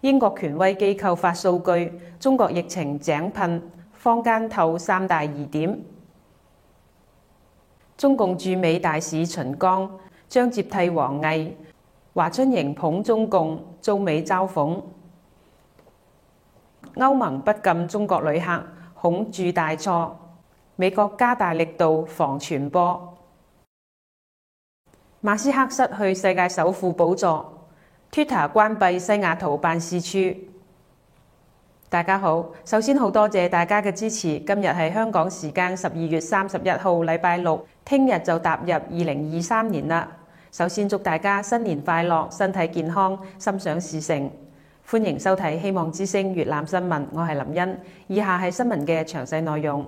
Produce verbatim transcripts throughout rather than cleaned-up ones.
英國權威機構發數據，中國疫情井噴，坊間透三大疑點。中共駐美大使秦剛將接替王毅，華春瑩捧中共，遭美嘲諷。歐盟不禁中國旅客，恐鑄大錯。美國加大力度防傳播。馬斯克失去世界首富寶座。Twitter 關閉西雅圖辦事處。大家好，首先好多謝大家嘅支持。今日係香港時間十二月三十一號，禮拜六，聽日就踏入二零二三年啦。首先祝大家新年快樂，身體健康，心想事成。歡迎收睇《希望之聲》粵覽新聞，我係林茵。以下係新聞嘅詳細內容。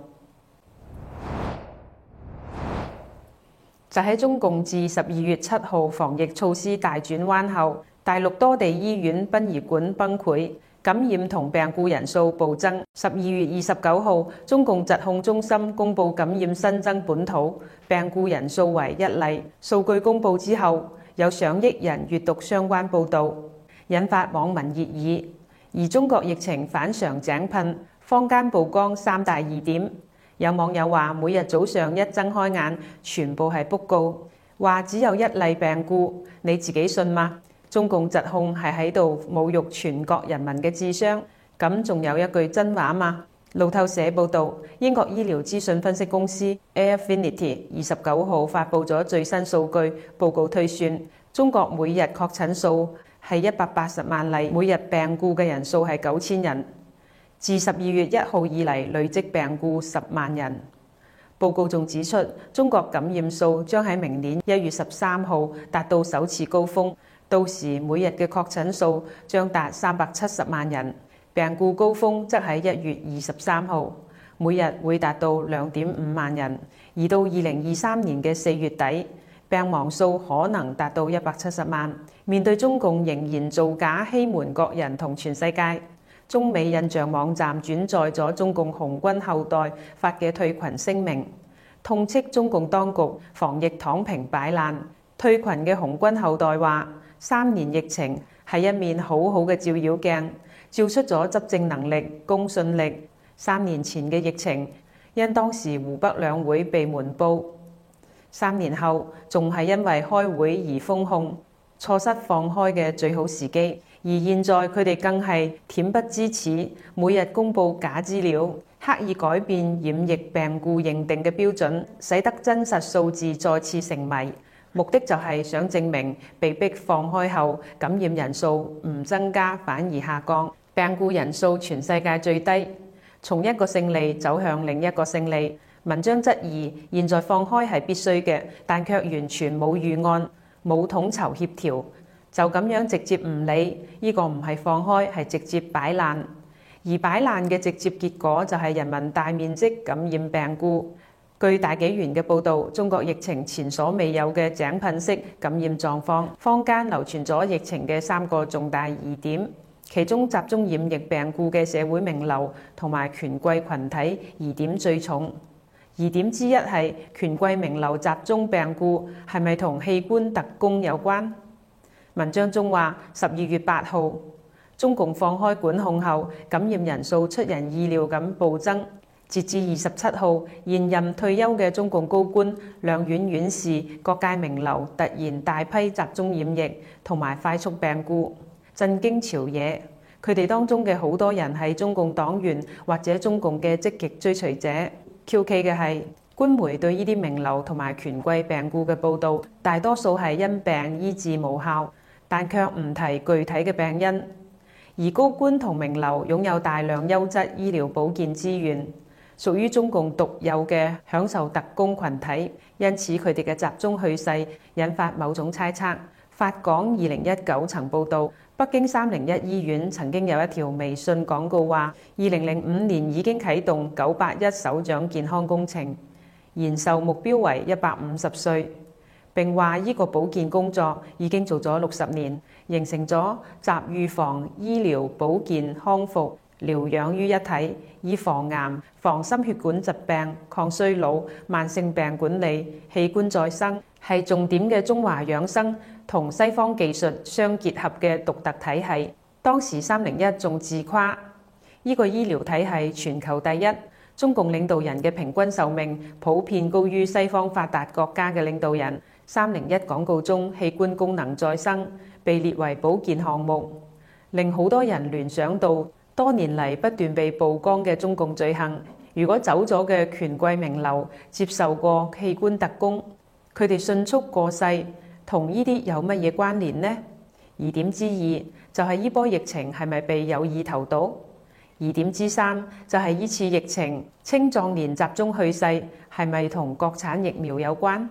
就喺中共自十二月七號防疫措施大轉彎後，大陸多地醫院殯儀館崩潰，感染同病故人數暴增。十二月二十九號，中共疾控中心公布感染新增本土病故人數為一例。數據公布之後，有上億人閱讀相關報導，引發網民熱議。而中國疫情反常井噴，坊間曝光三大疑點。有網友話：每日早上一睜開眼，全部係報告，話只有一例病故，你自己信嗎？中共疾控係喺度侮辱全國人民嘅智商，咁仲有一句真話嗎？路透社報導，英國醫療資訊分析公司 Airfinity 二十九號發布咗最新數據報告，推算中國每日確診數係一百八十萬例，每日病故嘅人數係九千人。自十二月一號以嚟累積病故十萬人。報告仲指出，中國感染數將喺明年一月十三號達到首次高峰，到時每日嘅確診數將達三百七十萬人，病故高峰則喺一月二十三號，每日會達到兩點五萬人，而到二零二三年嘅四月底，病亡數可能達到一百七十萬。面對中共仍然造假欺瞞國人同全世界，中美印象網站轉載咗中共紅軍後代發嘅退群聲明，痛斥中共當局防疫躺平擺爛。退群嘅紅軍後代話：三年疫情係一面好好嘅照妖鏡，照出咗執政能力、公信力。三年前嘅疫情，因當時湖北兩會被瞞報；三年後，仲係因為開會而封控，錯失放開嘅最好時機。而現在佢哋更係恬不知恥，每日公佈假資料，刻意改變染疫病故認定嘅標準，使得真實數字再次成謎。目的就係想證明被迫放開後，感染人數唔增加反而下降，病故人數全世界最低，從一個勝利走向另一個勝利。文章質疑現在放開係必須嘅，但卻完全冇預案、冇統籌協調。就咁樣直接唔理，呢個唔係放開，係直接擺爛。而擺爛嘅直接結果就係人民大面積感染病故。據大紀元嘅報導，中國疫情前所未有嘅井噴式感染狀況，坊間流傳咗疫情嘅三個重大疑點，其中集中染疫病故嘅社會名流同埋權貴群體疑點最重。疑點之一係權貴名流集中病故係咪同器官特供有關？文章中話，十二月八號，中共放開管控後，感染人數出人意料咁暴增。截至二十七號，現任退休嘅中共高官、兩院院士、各界名流突然大批集中染疫同埋快速病故，震驚朝野。佢哋當中嘅好多人係中共黨員或者中共嘅積極追隨者。蹊蹺嘅係，官媒對呢啲名流同埋權貴病故嘅報導，大多數係因病醫治無效，但卻唔提具體嘅病因。而高官同名流擁有大量優質醫療保健資源，屬於中共獨有嘅享受特供群體，因此佢哋嘅集中去世引發某種猜測。法廣二零一九曾報導，北京三零一醫院曾經有一條微信廣告話，二零零五年已經啟動九八一首長健康工程，延壽目標為一百五十歲。並話呢個保健工作已經做咗六十年，形成咗集預防、醫療、保健、康復、療養於一體，以防癌、防心血管疾病、抗衰老、慢性病管理、器官再生，係重點嘅中華養生同西方技術相結合嘅獨特體系。 當時三零一仲自誇呢個醫療體系全球第一。中共領導人嘅平均壽命普遍高於西方發達國家嘅領導人。三零一廣告中器官功能再生被列為保健項目，令好多人聯想到多年嚟不斷被曝光嘅中共罪行。如果走咗嘅權貴名流接受過器官特工，佢哋迅速過世，同呢啲有乜嘢關聯呢？疑點之二就係呢波疫情係咪被有意投毒？疑點之三就係呢次疫情青壯年集中去世係咪同國產疫苗有關？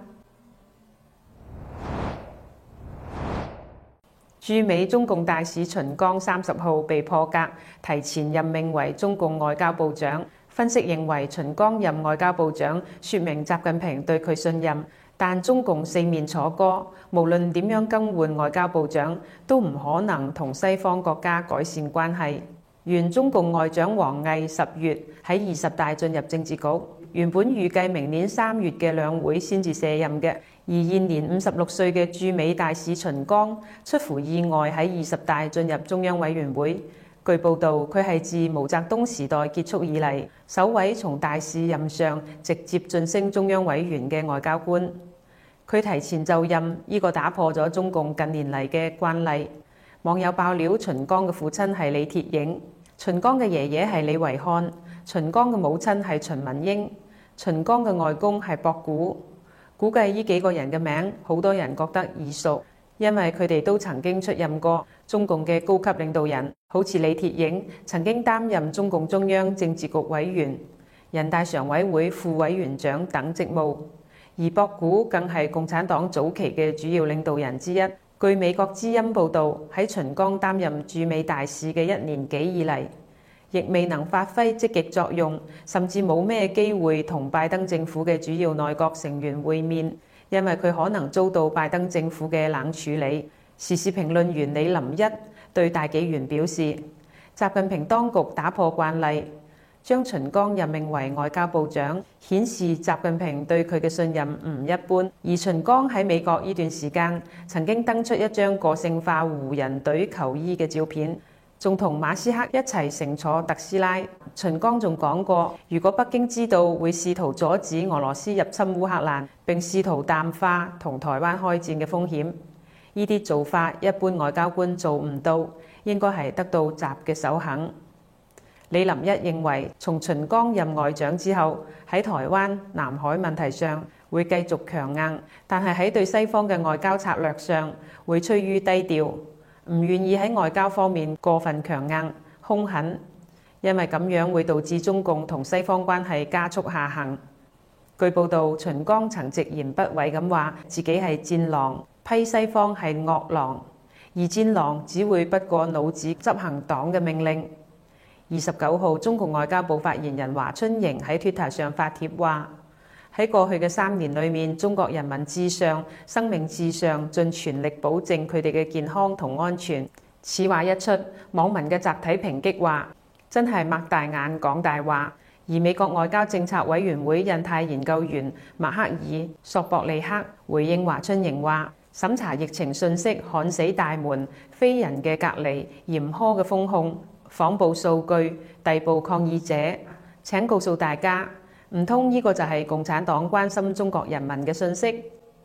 駐美中共大使秦剛三十號被破格提前任命為中共外交部長。分析認為，秦剛任外交部長，說明習近平對佢信任。但中共四面楚歌，無論點樣更換外交部長，都唔可能同西方國家改善關係。原中共外長王毅十月喺二十大進入政治局，原本預計明年三月嘅兩會先至卸任嘅。而現年五十六歲嘅駐美大使秦剛，出乎意外喺二十大進入中央委員會。據報道，佢係自毛澤東時代結束以嚟，首位從大使任上直接晉升中央委員嘅外交官。佢提前就任，呢個打破咗中共近年嚟嘅慣例。網友爆料，秦剛嘅父親係李鐵映，秦剛嘅爺爺係李維漢，秦剛嘅母親係秦文英，秦剛嘅外公係博古。估計呢幾個人嘅名，好多人覺得耳熟，因為佢哋都曾經出任過中共嘅高級領導人，好似李鐵映曾經擔任中共中央政治局委員、人大常委會副委員長等職務，而博古更係共產黨早期嘅主要領導人之一。據美國之音報導，喺秦剛擔任駐美大使嘅一年幾以嚟，亦未能發揮積極作用，甚至冇咩機會同拜登政府嘅主要內閣成員會面，因為佢可能遭到拜登政府嘅冷處理。時事評論員李林一對大紀元表示，習近平當局打破慣例，將秦剛任命為外交部長，顯示習近平對佢嘅信任唔一般。而秦剛喺美國呢段時間曾經登出一張個性化湖人隊球衣嘅照片，仲同馬斯克一齊乘坐特斯拉。秦剛仲講過，如果北京知道會試圖阻止俄羅斯入侵烏克蘭，並試圖淡化同台灣開戰嘅風險，呢啲做法一般外交官做唔到，應該係得到習嘅首肯。李林一認為，從秦剛任外長之後，喺台灣、南海問題上會繼續強硬，但係喺對西方嘅外交策略上會趨於低調，唔願意喺外交方面過分強硬、兇狠，因為咁樣會導致中共同西方關係加速下行。據報導，秦剛曾直言不諱咁話自己係戰狼，批西方係惡狼，而戰狼只會不過腦子執行黨嘅命令。二十九號，中共外交部發言人華春瑩喺 Twitter 上發帖話：喺過去嘅三年裏面，中國人民至上、生命至上，盡全力保證佢哋嘅健康同安全。此話一出，網民嘅集體抨擊話：真係擘大眼講大話。而美國外交政策委員會印太研究員麥克爾索博利克回應華春瑩話：審查疫情信息焊死大門，非人嘅隔離，嚴苛嘅封控，謊報數據，逮捕抗議者。請告訴大家，唔通呢個就係共產黨關心中國人民嘅信息？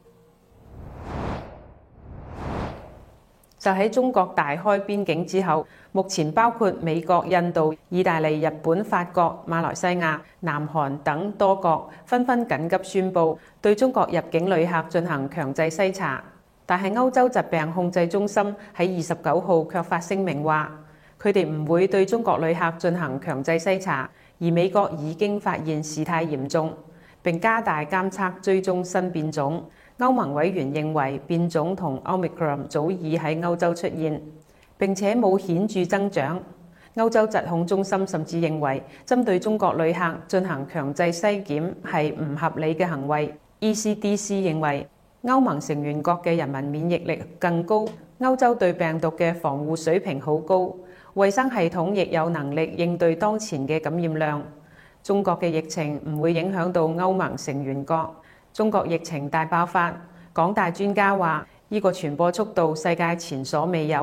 就喺中國大開邊境之後，目前包括美國、印度、意大利、日本、法國、馬來西亞、南韓等多國紛紛緊急宣布對中國入境旅客進行強制篩查。但係歐洲疾病控制中心喺二十九號卻發聲明話，佢哋唔會對中國旅客進行強制篩查，而美國已經發現事態嚴重，並加大監測追蹤新變種。歐盟委員認為變種同 Omicron 早已喺歐洲出現，並且冇顯著增長。歐洲疾控中心甚至認為，針對中國旅客進行強制篩檢係唔合理嘅行為。E C D C 認為，歐盟成員國嘅人民免疫力更高，歐洲對病毒嘅防護水平好高，衛生系統亦有能力應對當前嘅感染量。中國嘅疫情唔會影響到歐盟成員國。中國疫情大爆發，港大專家話：呢個傳播速度世界前所未有，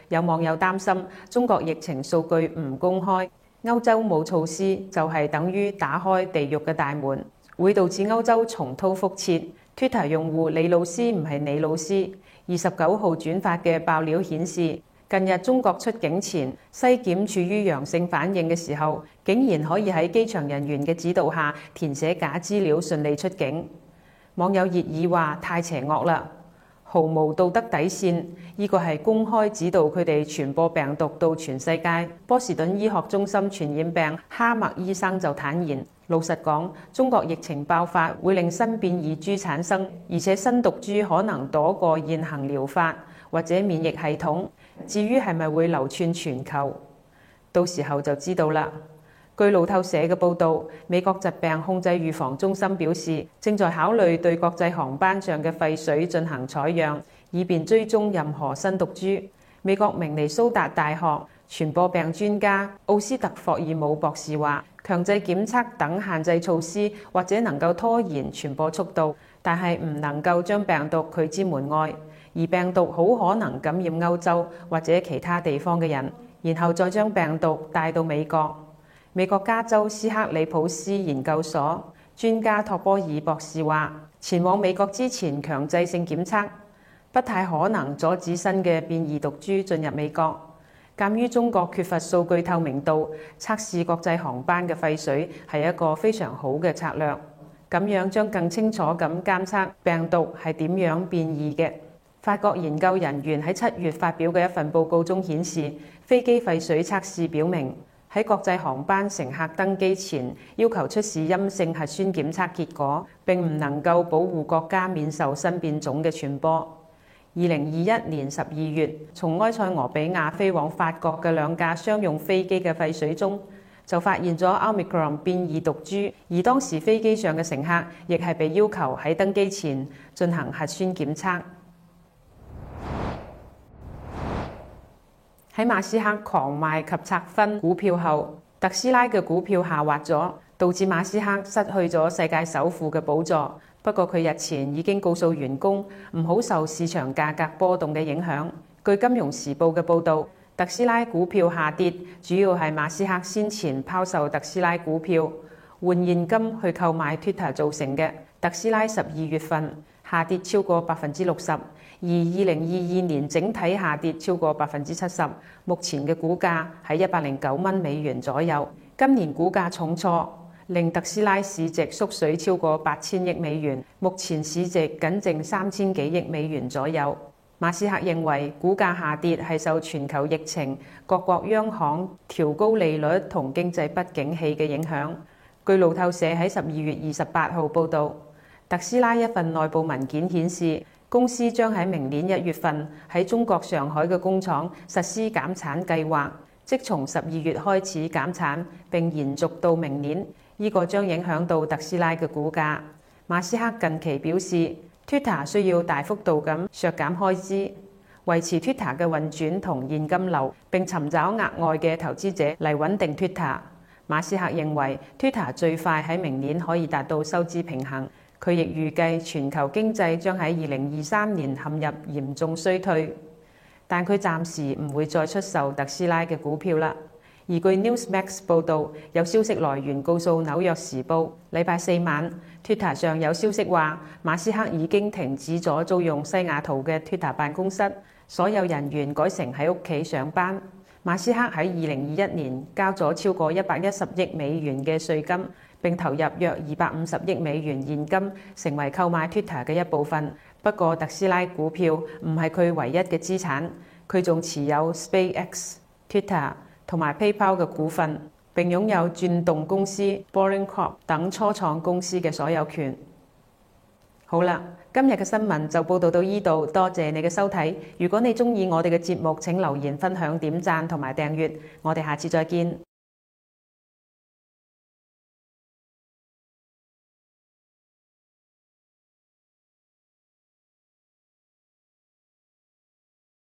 有網友擔心中國疫情數據唔公開，歐洲冇措施就係等於打開地獄嘅大門，會導致歐洲重蹈覆轍。Twitter 用戶李老師唔係李老師，二十九號轉發嘅爆料顯示，近日中國出境前篩檢處於陽性反應嘅時候，竟然可以喺機場人員嘅指導下填寫假資料順利出境。網友熱議話太邪惡啦，毫無道德底線，呢個係公開指導佢哋傳播病毒到全世界。波士頓醫學中心傳染病哈默醫生就坦言，老實講，中國疫情爆發會令新變異株產生，而且新毒株可能躲過現行療法或者免疫系統。至於係咪會流竄全球，到時候就知道啦。據路透社嘅報導，美國疾病控制預防中心表示，正在考慮對國際航班上嘅廢水進行採樣，以便追蹤任何新毒株。美國明尼蘇達大學傳播病專家奧斯特霍爾姆博士話，強制檢測等限制措施或者能夠拖延傳播速度，但係唔能夠將病毒拒之門外，而病毒好可能感染歐洲或者其他地方嘅人，然後再將病毒帶到美國。美國加州斯克里普斯研究所專家托波爾博士話，前往美國之前強制性檢測不太可能阻止新嘅變異毒株進入美國。鑑於中國缺乏數據透明度，測試國際航班嘅廢水係一個非常好嘅策略，咁樣將更清楚咁監測病毒係點樣變異嘅。法國研究人員喺七月發表嘅一份報告中顯示，飛機廢水測試表明，喺國際航班乘客登機前要求出示陰性核酸檢測結果，並唔能夠保護國家免受新變種嘅傳播。二零二一年十二月，從埃塞俄比亞飛往法國嘅兩架商用飛機嘅廢水中，就發現咗 Omicron 變異毒株，而當時飛機上嘅乘客亦係被要求喺登機前進行核酸檢測。喺馬斯克狂賣及拆分股票後，特斯拉嘅股票下滑咗，導致馬斯克失去咗世界首富嘅寶座。不過佢日前已經告訴員工唔好受市場價格波動嘅影響。據《金融時報》嘅報導，特斯拉股票下跌主要係馬斯克先前拋售特斯拉股票換現金去購買 Twitter 造成嘅。特斯拉十二月份下跌超過百分之六十，而二零二二年整體下跌超過百分之七十。目前嘅股價喺一百零九蚊美元左右。今年股價重挫，令特斯拉市值縮水超過八千億美元，目前市值僅剩三千幾億美元左右。馬斯克認為股價下跌係受全球疫情、各國央行調高利率同經濟不景氣嘅影響。據路透社喺十二月二十八號報導，特斯拉一份內部文件顯示，公司將喺明年一月份喺中國上海嘅工廠實施減產計劃，即從十二月開始減產並延續到明年。呢個將影響到特斯拉嘅股價。馬斯克近期表示 ，Twitter 需要大幅度咁削減開支，維持 Twitter 嘅運轉同現金流，並尋找額外嘅投資者嚟穩定 Twitter。馬斯克認為 Twitter 最快喺明年可以達到收支平衡。佢亦預計全球經濟將喺二零二三年陷入嚴重衰退，但佢暫時唔會再出售特斯拉嘅股票啦。而據 Newsmax 報導，有消息來源告訴紐約時報，禮拜四晚 Twitter 上有消息話，馬斯克已經停止咗租用西雅圖嘅 Twitter 辦公室，所有人員改成喺屋企上班。馬斯克喺二零二一年交咗超過一百一十億美元嘅稅金，並投入約二百五十億美元現金，成為購買 Twitter 嘅一部分。不過特斯拉股票唔係佢唯一嘅資產，佢仲持有 SpaceX、Twitter 同埋 PayPal 嘅股份，並擁有轉動公司 Boring Crop 等初創公司嘅所有權。好啦，今日嘅新聞就報道到呢度，多謝你嘅收睇。如果你鍾意我哋嘅節目，請留言、分享、點讚同埋訂閱。我哋下次再見。